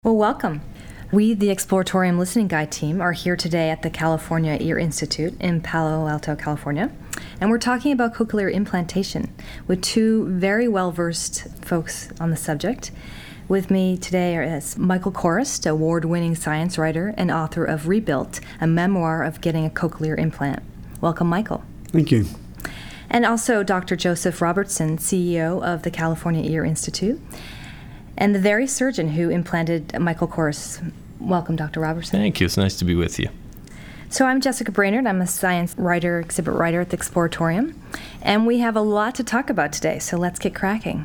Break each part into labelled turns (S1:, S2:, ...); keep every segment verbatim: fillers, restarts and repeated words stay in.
S1: Well, welcome. We, the Exploratorium Listening Guide team, are here today at the California Ear Institute in Palo Alto, California, and we're talking about cochlear implantation with two very well-versed folks on the subject. With me today is Michael Korist, award-winning science writer and author of Rebuilt, a memoir of getting a cochlear implant. Welcome, Michael.
S2: Thank you.
S1: And also Doctor Joseph Robertson, C E O of the California Ear Institute, and the very surgeon who implanted Michael Korist. Welcome, Doctor Robertson.
S3: Thank you. It's nice to be with you.
S1: So I'm Jessica Brainerd. I'm a science writer, exhibit writer at the Exploratorium, and we have a lot to talk about today, so let's get cracking.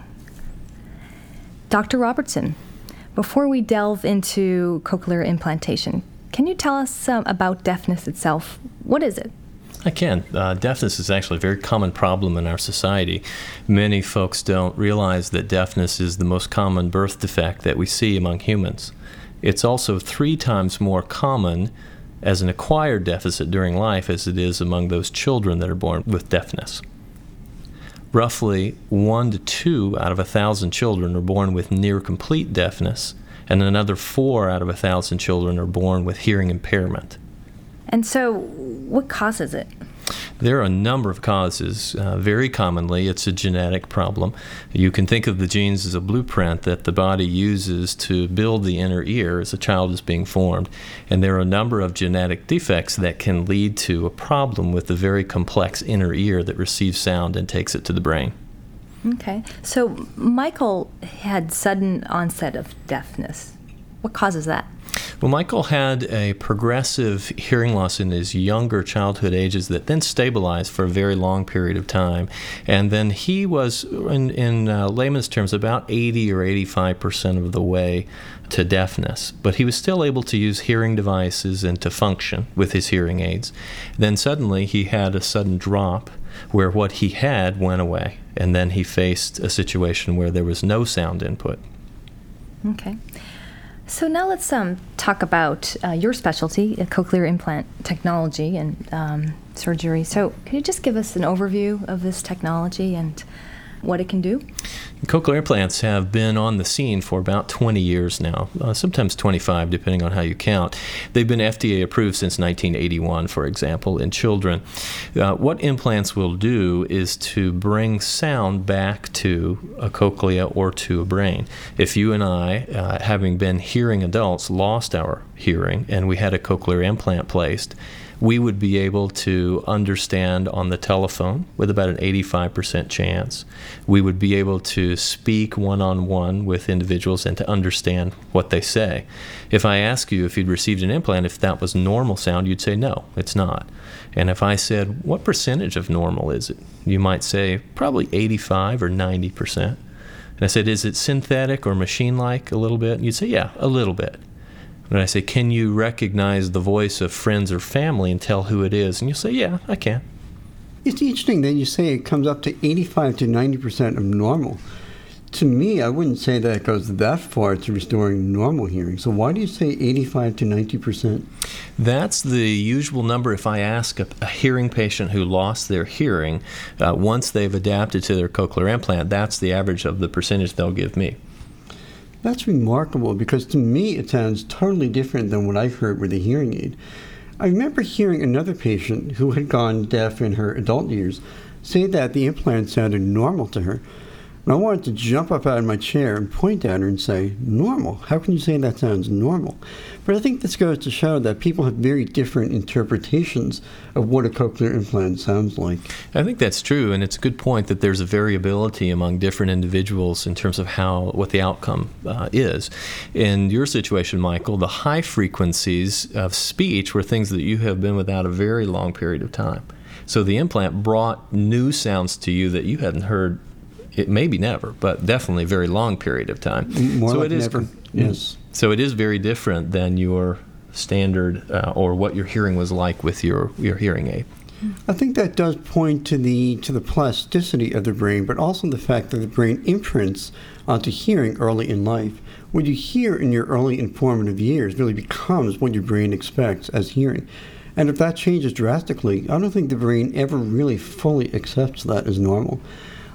S1: Doctor Robertson, before we delve into cochlear implantation, can you tell us um, about deafness itself? What is it?
S3: I can. Uh, deafness is actually a very common problem in our society. Many folks don't realize that deafness is the most common birth defect that we see among humans. It's also three times more common as an acquired deficit during life as it is among those children that are born with deafness. Roughly one to two out of a thousand children are born with near complete deafness, and another four out of a thousand children are born with hearing impairment.
S1: And so, what causes it?
S3: There are a number of causes. Uh, very commonly, it's a genetic problem. You can think of the genes as a blueprint that the body uses to build the inner ear as a child is being formed. And there are a number of genetic defects that can lead to a problem with the very complex inner ear that receives sound and takes it to the brain.
S1: Okay. So, Michael had sudden onset of deafness. What causes that?
S3: Well, Michael had a progressive hearing loss in his younger childhood ages that then stabilized for a very long period of time. And then he was, in, in uh, layman's terms, about eighty or eighty-five percent of the way to deafness. But he was still able to use hearing devices and to function with his hearing aids. Then suddenly he had a sudden drop where what he had went away. And then he faced a situation where there was no sound input.
S1: Okay. So now let's um, talk about uh, your specialty, uh, cochlear implant technology and um, surgery. So could you just give us an overview of this technology and what it can do?
S3: Cochlear implants have been on the scene for about twenty years now, uh, sometimes twenty-five, depending on how you count. They've been F D A approved since nineteen eighty-one, for example, in children. Uh, what implants will do is to bring sound back to a cochlea or to a brain. If you and I, uh, having been hearing adults, lost our hearing and we had a cochlear implant placed, we would be able to understand on the telephone with about an eighty-five percent chance. We would be able to speak one-on-one with individuals and to understand what they say. If I ask you if you'd received an implant, if that was normal sound, you'd say, no, it's not. And if I said, what percentage of normal is it? You might say, probably eighty-five or ninety percent. And I said, is it synthetic or machine-like a little bit? And you'd say, yeah, a little bit. And I say, can you recognize the voice of friends or family and tell who it is? And you'll say, yeah, I can.
S2: It's interesting that you say it comes up to eighty-five to ninety percent of normal. To me, I wouldn't say that it goes that far to restoring normal hearing. So why do you say eighty-five to ninety percent?
S3: That's the usual number if I ask a, a hearing patient who lost their hearing, uh, once they've adapted to their cochlear implant, that's the average of the percentage they'll give me.
S2: That's remarkable because to me it sounds totally different than what I've heard with a hearing aid. I remember hearing another patient who had gone deaf in her adult years say that the implant sounded normal to her. And I wanted to jump up out of my chair and point at her and say, normal? How can you say that sounds normal? But I think this goes to show that people have very different interpretations of what a cochlear implant sounds like.
S3: I think that's true, and it's a good point that there's a variability among different individuals in terms of how what the outcome uh, is. In your situation, Michael, the high frequencies of speech were things that you have been without a very long period of time. So the implant brought new sounds to you that you hadn't heard. It maybe never, but definitely a very long period of time.
S2: More
S3: so
S2: like
S3: it is,
S2: never, yes.
S3: So it is very different than your standard uh, or what your hearing was like with your, your hearing aid.
S2: I think that does point to the to the plasticity of the brain, but also the fact that the brain imprints onto hearing early in life. What you hear in your early informative years really becomes what your brain expects as hearing. And if that changes drastically, I don't think the brain ever really fully accepts that as normal.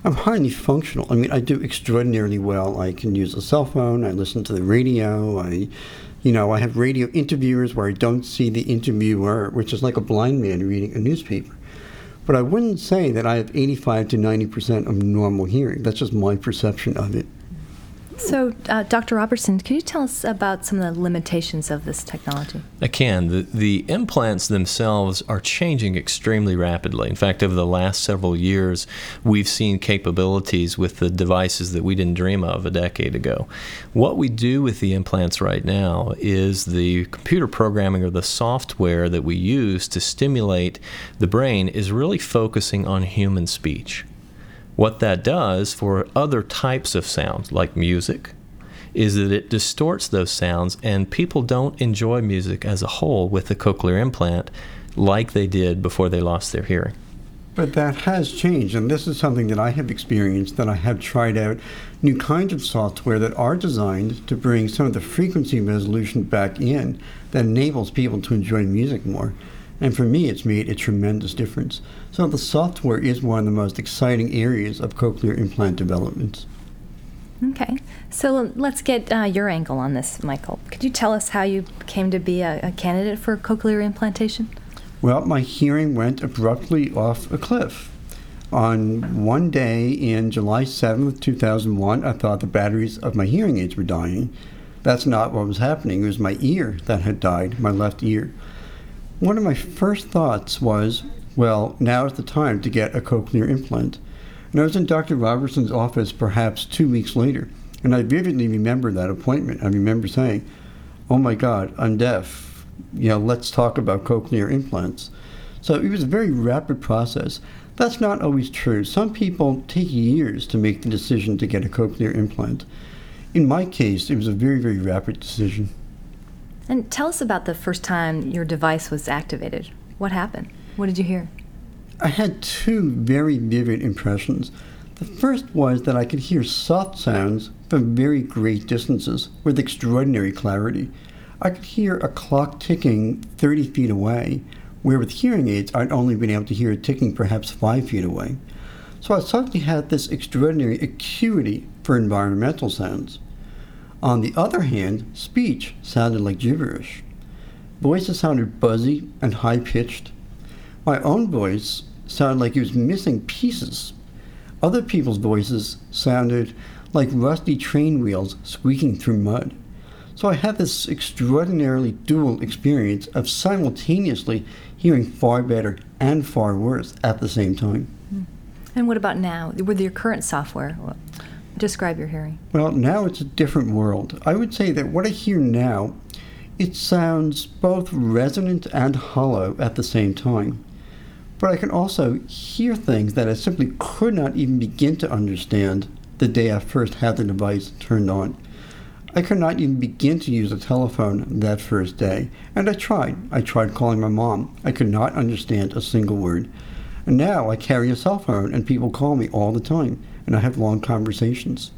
S2: I'm highly functional. I mean, I do extraordinarily well. I can use a cell phone. I listen to the radio. I, you know, I have radio interviewers where I don't see the interviewer, which is like a blind man reading a newspaper. But I wouldn't say that I have eighty-five to ninety percent of normal hearing. That's just my perception of it.
S1: So, uh, Doctor Robertson, could you tell us about some of the limitations of this technology?
S3: I can. The, the implants themselves are changing extremely rapidly. In fact, over the last several years, we've seen capabilities with the devices that we didn't dream of a decade ago. What we do with the implants right now is the computer programming or the software that we use to stimulate the brain is really focusing on human speech. What that does for other types of sounds, like music, is that it distorts those sounds, and people don't enjoy music as a whole with the cochlear implant like they did before they lost their hearing.
S2: But that has changed, and this is something that I have experienced, that I have tried out new kinds of software that are designed to bring some of the frequency resolution back in that enables people to enjoy music more. And for me, it's made a tremendous difference. So the software is one of the most exciting areas of cochlear implant development.
S1: Okay. So let's get uh, your angle on this, Michael. Could you tell us how you came to be a, a candidate for cochlear implantation?
S2: Well, my hearing went abruptly off a cliff. On one day in July seventh, two thousand one, I thought the batteries of my hearing aids were dying. That's not what was happening. It was my ear that had died, my left ear. One of my first thoughts was, well, now is the time to get a cochlear implant. And I was in Doctor Robertson's office perhaps two weeks later, and I vividly remember that appointment. I remember saying, oh my God, I'm deaf. You know, let's talk about cochlear implants. So it was a very rapid process. That's not always true. Some people take years to make the decision to get a cochlear implant. In my case, it was a very, very rapid decision.
S1: And tell us about the first time your device was activated. What happened? What did you hear?
S2: I had two very vivid impressions. The first was that I could hear soft sounds from very great distances with extraordinary clarity. I could hear a clock ticking thirty feet away, where with hearing aids I'd only been able to hear it ticking perhaps five feet away. So I suddenly had this extraordinary acuity for environmental sounds. On the other hand, speech sounded like gibberish. Voices sounded buzzy and high-pitched. My own voice sounded like it was missing pieces. Other people's voices sounded like rusty train wheels squeaking through mud. So I had this extraordinarily dual experience of simultaneously hearing far better and far worse at the same time.
S1: And what about now, with your current software? Describe your hearing.
S2: Well, now it's a different world. I would say that what I hear now, it sounds both resonant and hollow at the same time. But I can also hear things that I simply could not even begin to understand the day I first had the device turned on. I could not even begin to use a telephone that first day. And I tried. I tried calling my mom. I could not understand a single word. And now I carry a cell phone and people call me all the time. And I have long conversations.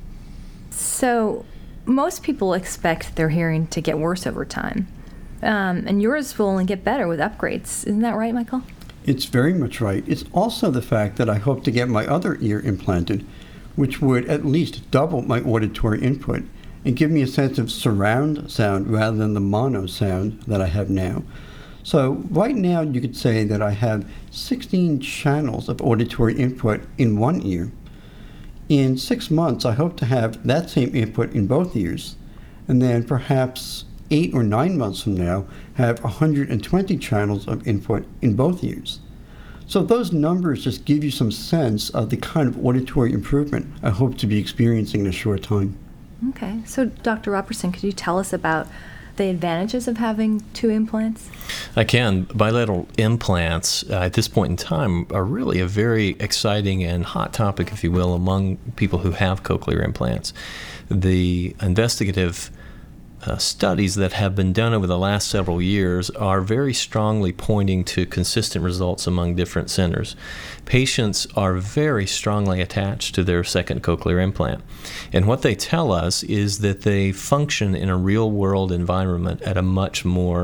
S1: So most people expect their hearing to get worse over time. Um, and yours will only get better with upgrades. Isn't that right, Michael?
S2: It's very much right. It's also the fact that I hope to get my other ear implanted, which would at least double my auditory input and give me a sense of surround sound rather than the mono sound that I have now. So right now you could say that I have sixteen channels of auditory input in one ear. In six months, I hope to have that same input in both ears, and then perhaps eight or nine months from now, have one hundred twenty channels of input in both ears. So those numbers just give you some sense of the kind of auditory improvement I hope to be experiencing in a short time.
S1: Okay, so Doctor Robertson, could you tell us about the advantages of having two implants?
S3: I can. Bilateral implants uh, at this point in time are really a very exciting and hot topic, if you will, among people who have cochlear implants. The investigative uh, studies that have been done over the last several years are very strongly pointing to consistent results among different centers. Patients are very strongly attached to their second cochlear implant. And what they tell us is that they function in a real-world environment at a much more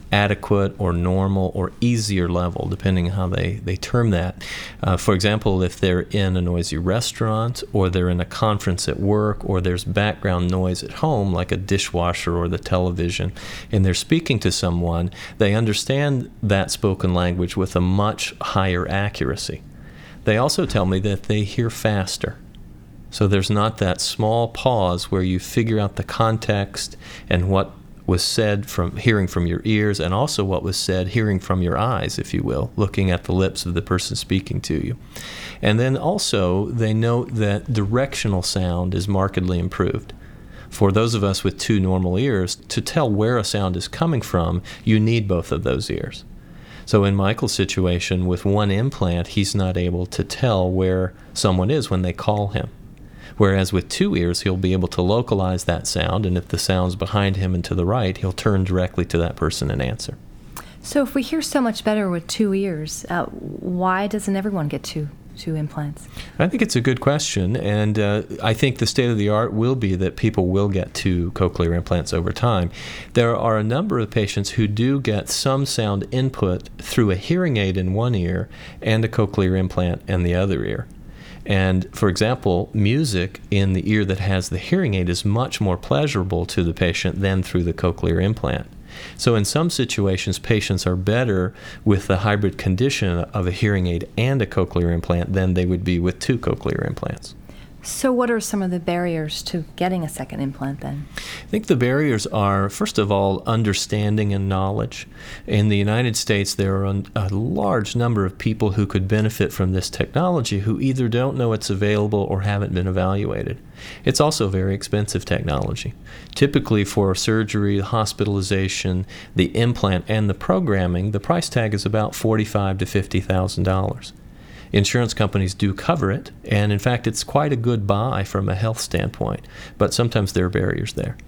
S3: adequate or normal or easier level, depending on how they, they term that. Uh, for example, if they're in a noisy restaurant, or they're in a conference at work, or there's background noise at home, like a dishwasher or the television, and they're speaking to someone, they understand that spoken language with a much higher accuracy. They also tell me that they hear faster. So there's not that small pause where you figure out the context and what was said from hearing from your ears, and also what was said hearing from your eyes, if you will, looking at the lips of the person speaking to you. And then also they note that directional sound is markedly improved. For those of us with two normal ears, to tell where a sound is coming from, you need both of those ears. So in Michael's situation, with one implant, he's not able to tell where someone is when they call him. Whereas with two ears, he'll be able to localize that sound, and if the sound's behind him and to the right, he'll turn directly to that person and answer.
S1: So if we hear so much better with two ears, uh, why doesn't everyone get two two implants?
S3: I think it's a good question, and uh, I think the state of the art will be that people will get two cochlear implants over time. There are a number of patients who do get some sound input through a hearing aid in one ear and a cochlear implant in the other ear. And, for example, music in the ear that has the hearing aid is much more pleasurable to the patient than through the cochlear implant. So in some situations, patients are better with the hybrid condition of a hearing aid and a cochlear implant than they would be with two cochlear implants.
S1: So what are some of the barriers to getting a second implant then?
S3: I think the barriers are, first of all, understanding and knowledge. In the United States, there are a large number of people who could benefit from this technology who either don't know it's available or haven't been evaluated. It's also very expensive technology. Typically for surgery, hospitalization, the implant, and the programming, the price tag is about forty-five thousand to fifty thousand dollars. Insurance companies do cover it, and in fact, it's quite a good buy from a health standpoint, but sometimes there are barriers there.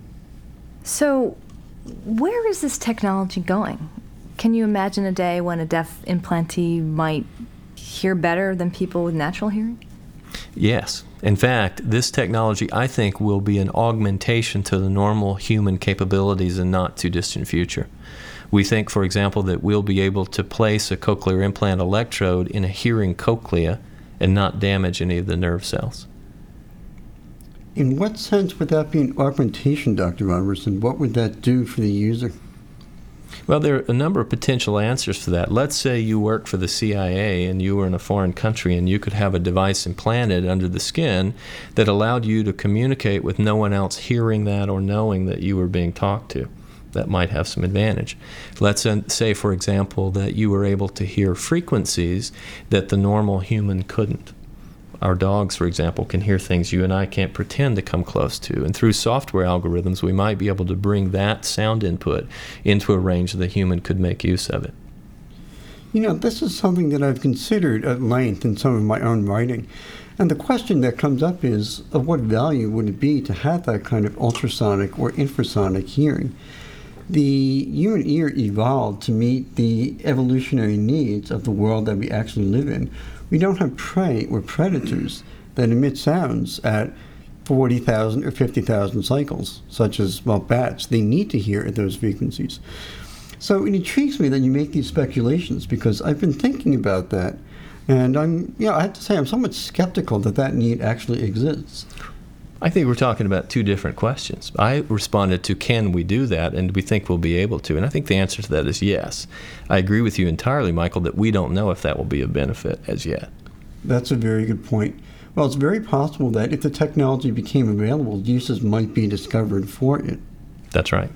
S1: So, where is this technology going? Can you imagine a day when a deaf implantee might hear better than people with natural hearing?
S3: Yes. In fact, this technology, I think, will be an augmentation to the normal human capabilities in not too distant future. We think, for example, that we'll be able to place a cochlear implant electrode in a hearing cochlea and not damage any of the nerve cells.
S2: In what sense would that be an augmentation, Doctor Robertson? What would that do for the user?
S3: Well, there are a number of potential answers for that. Let's say you work for the C I A and you were in a foreign country and you could have a device implanted under the skin that allowed you to communicate with no one else hearing that or knowing that you were being talked to. That might have some advantage. Let's say, for example, that you were able to hear frequencies that the normal human couldn't. Our dogs, for example, can hear things you and I can't pretend to come close to. And through software algorithms, we might be able to bring that sound input into a range that the human could make use of it.
S2: You know, this is something that I've considered at length in some of my own writing. And the question that comes up is, of what value would it be to have that kind of ultrasonic or infrasonic hearing? The human ear evolved to meet the evolutionary needs of the world that we actually live in. We don't have prey or predators that emit sounds at forty thousand or fifty thousand cycles, such as, well, bats. They need to hear at those frequencies. So it intrigues me that you make these speculations, because I've been thinking about that. And I'm, you know, I have to say I'm somewhat skeptical that that need actually exists.
S3: I think we're talking about two different questions. I responded to, can we do that, and we think we'll be able to. And I think the answer to that is yes. I agree with you entirely, Michael, that we don't know if that will be a benefit as yet.
S2: That's a very good point. Well, it's very possible that if the technology became available, uses might be discovered for it.
S3: That's right.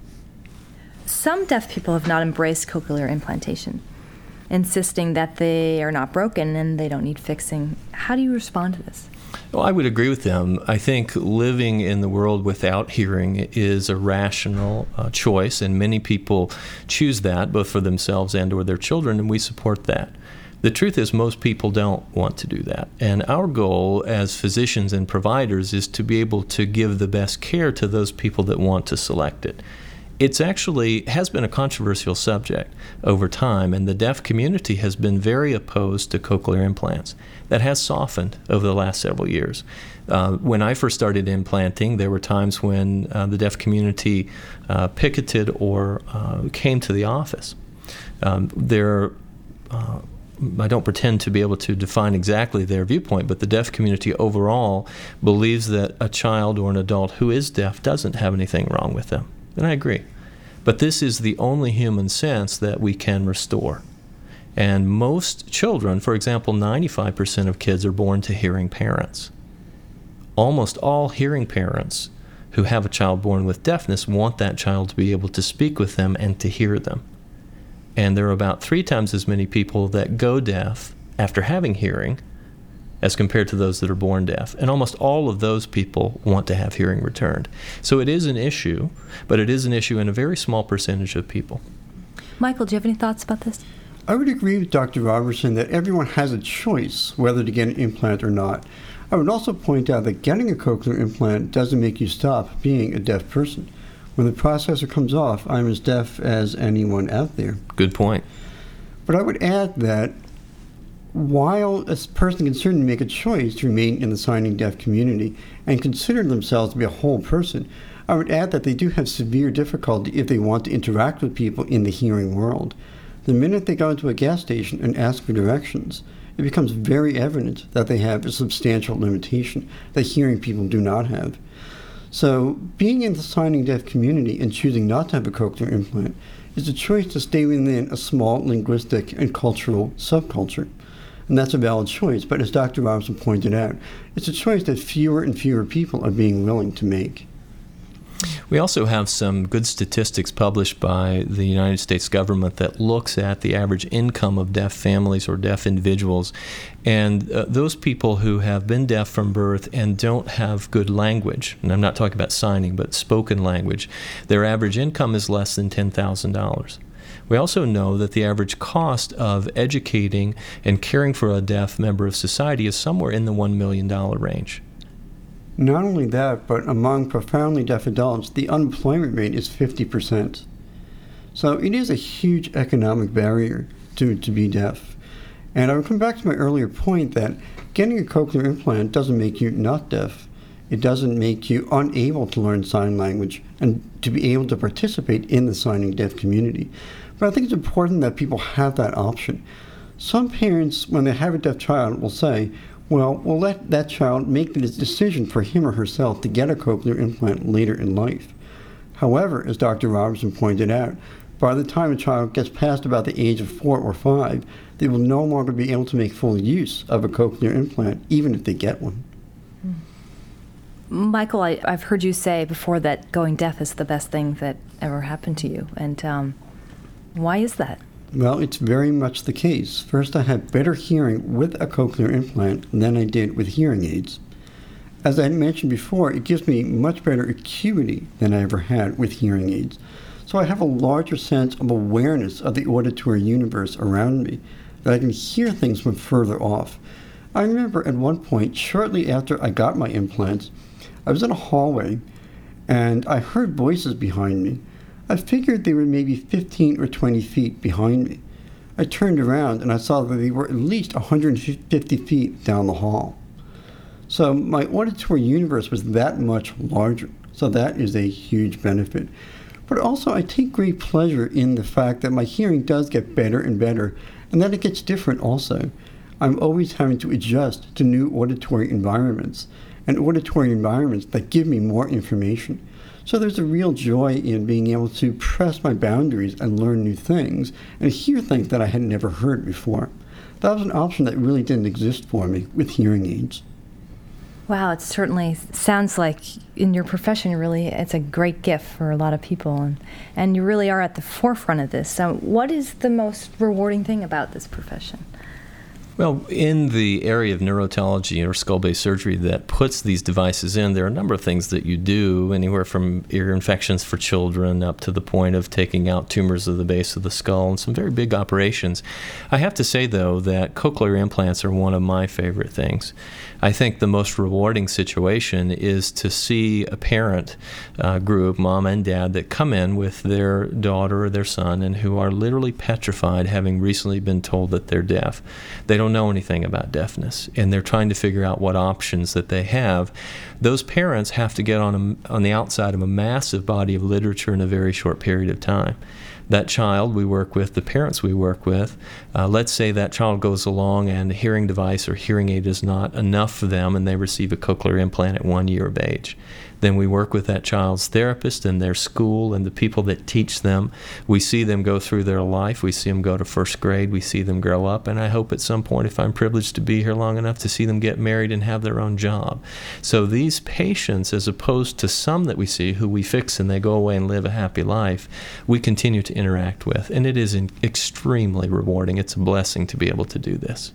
S1: Some deaf people have not embraced cochlear implantation, insisting that they are not broken and they don't need fixing. How do you respond to this?
S3: Well, I would agree with them. I think living in the world without hearing is a rational uh, choice, and many people choose that, both for themselves and or their children, and we support that. The truth is, most people don't want to do that. And our goal as physicians and providers is to be able to give the best care to those people that want to select it. It's actually has been a controversial subject over time, and the deaf community has been very opposed to cochlear implants. That has softened over the last several years. Uh, when I first started implanting, there were times when uh, the deaf community uh, picketed or uh, came to the office. Um, there, uh, I don't pretend to be able to define exactly their viewpoint, but the deaf community overall believes that a child or an adult who is deaf doesn't have anything wrong with them. And I agree. But this is the only human sense that we can restore. And most children, for example, ninety-five percent of kids are born to hearing parents. Almost all hearing parents who have a child born with deafness want that child to be able to speak with them and to hear them. And there are about three times as many people that go deaf after having hearing as compared to those that are born deaf. And almost all of those people want to have hearing returned. So it is an issue, but it is an issue in a very small percentage of people.
S1: Michael, do you have any thoughts about this?
S2: I would agree with Doctor Robertson that everyone has a choice whether to get an implant or not. I would also point out that getting a cochlear implant doesn't make you stop being a deaf person. When the processor comes off, I'm as deaf as anyone out there.
S3: Good point.
S2: But I would add that while a person can certainly make a choice to remain in the signing deaf community and consider themselves to be a whole person, I would add that they do have severe difficulty if they want to interact with people in the hearing world. The minute they go into a gas station and ask for directions, it becomes very evident that they have a substantial limitation that hearing people do not have. So being in the signing deaf community and choosing not to have a cochlear implant is a choice to stay within a small linguistic and cultural subculture. And that's a valid choice, but as Doctor Robinson pointed out, it's a choice that fewer and fewer people are being willing to make.
S3: We also have some good statistics published by the United States government that looks at the average income of deaf families or deaf individuals. And uh, those people who have been deaf from birth and don't have good language, and I'm not talking about signing, but spoken language, their average income is less than ten thousand dollars. We also know that the average cost of educating and caring for a deaf member of society is somewhere in the one million dollars range.
S2: Not only that, but among profoundly deaf adults, the unemployment rate is fifty percent. So it is a huge economic barrier to, to be deaf. And I would come back to my earlier point that getting a cochlear implant doesn't make you not deaf. It doesn't make you unable to learn sign language and to be able to participate in the signing deaf community. But I think it's important that people have that option. Some parents, when they have a deaf child, will say, well, we'll let that child make the decision for him or herself to get a cochlear implant later in life. However, as Doctor Robertson pointed out, by the time a child gets past about the age of four or five, they will no longer be able to make full use of a cochlear implant, even if they get one.
S1: Michael, I, I've heard you say before that going deaf is the best thing that ever happened to you. And um, why is that?
S2: Well, it's very much the case. First, I had better hearing with a cochlear implant than I did with hearing aids. As I mentioned before, it gives me much better acuity than I ever had with hearing aids. So I have a larger sense of awareness of the auditory universe around me, that I can hear things from further off. I remember at one point, shortly after I got my implants, I was in a hallway and I heard voices behind me. I figured they were maybe fifteen or twenty feet behind me. I turned around and I saw that they were at least one hundred fifty feet down the hall. So my auditory universe was that much larger. So that is a huge benefit. But also I take great pleasure in the fact that my hearing does get better and better, and that it gets different also. I'm always having to adjust to new auditory environments, and auditory environments that give me more information. So there's a real joy in being able to press my boundaries and learn new things and hear things that I had never heard before. That was an option that really didn't exist for me with hearing aids.
S1: Wow, it certainly sounds like in your profession, really, it's a great gift for a lot of people, and, and you really are at the forefront of this. So what is the most rewarding thing about this profession?
S3: Well, in the area of neurotology or skull-based surgery that puts these devices in, there are a number of things that you do, anywhere from ear infections for children up to the point of taking out tumors of the base of the skull, and some very big operations. I have to say, though, that cochlear implants are one of my favorite things. I think the most rewarding situation is to see a parent uh, group, mom and dad, that come in with their daughter or their son and who are literally petrified, having recently been told that they're deaf. They don't know anything about deafness, and they're trying to figure out what options that they have. Those parents have to get on a, on the outside of a massive body of literature in a very short period of time. That child we work with, the parents we work with, uh, let's say that child goes along and the hearing device or hearing aid is not enough for them and they receive a cochlear implant at one year of age. Then we work with that child's therapist and their school and the people that teach them. We see them go through their life. We see them go to first grade. We see them grow up. And I hope at some point, if I'm privileged to be here long enough, to see them get married and have their own job. So these patients, as opposed to some that we see who we fix and they go away and live a happy life, we continue to interact with. And it is extremely rewarding. It's a blessing to be able to do this.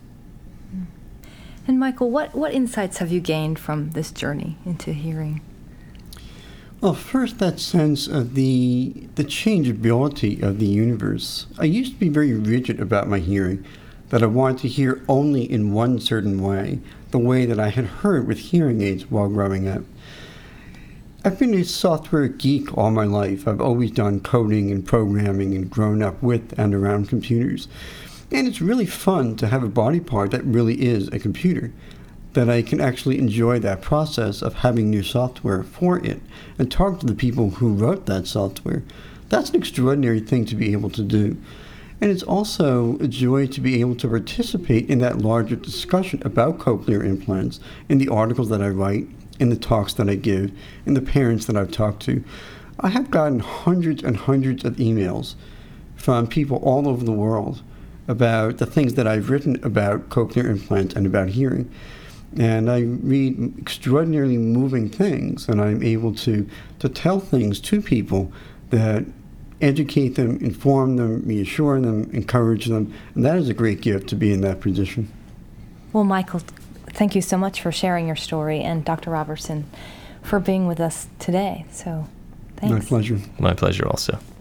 S1: And Michael, what, what insights have you gained from this journey into hearing?
S2: Well, first, that sense of the the changeability of the universe. I used to be very rigid about my hearing, that I wanted to hear only in one certain way, the way that I had heard with hearing aids while growing up. I've been a software geek all my life. I've always done coding and programming and grown up with and around computers. And it's really fun to have a body part that really is a computer, that I can actually enjoy that process of having new software for it and talk to the people who wrote that software. That's an extraordinary thing to be able to do. And it's also a joy to be able to participate in that larger discussion about cochlear implants in the articles that I write, in the talks that I give, in the parents that I've talked to. I have gotten hundreds and hundreds of emails from people all over the world about the things that I've written about cochlear implants and about hearing. And I read extraordinarily moving things, and I'm able to, to tell things to people that educate them, inform them, reassure them, encourage them. And that is a great gift to be in that position.
S1: Well, Michael, thank you so much for sharing your story, and Doctor Robertson for being with us today. So, thanks.
S2: My pleasure.
S3: My pleasure also.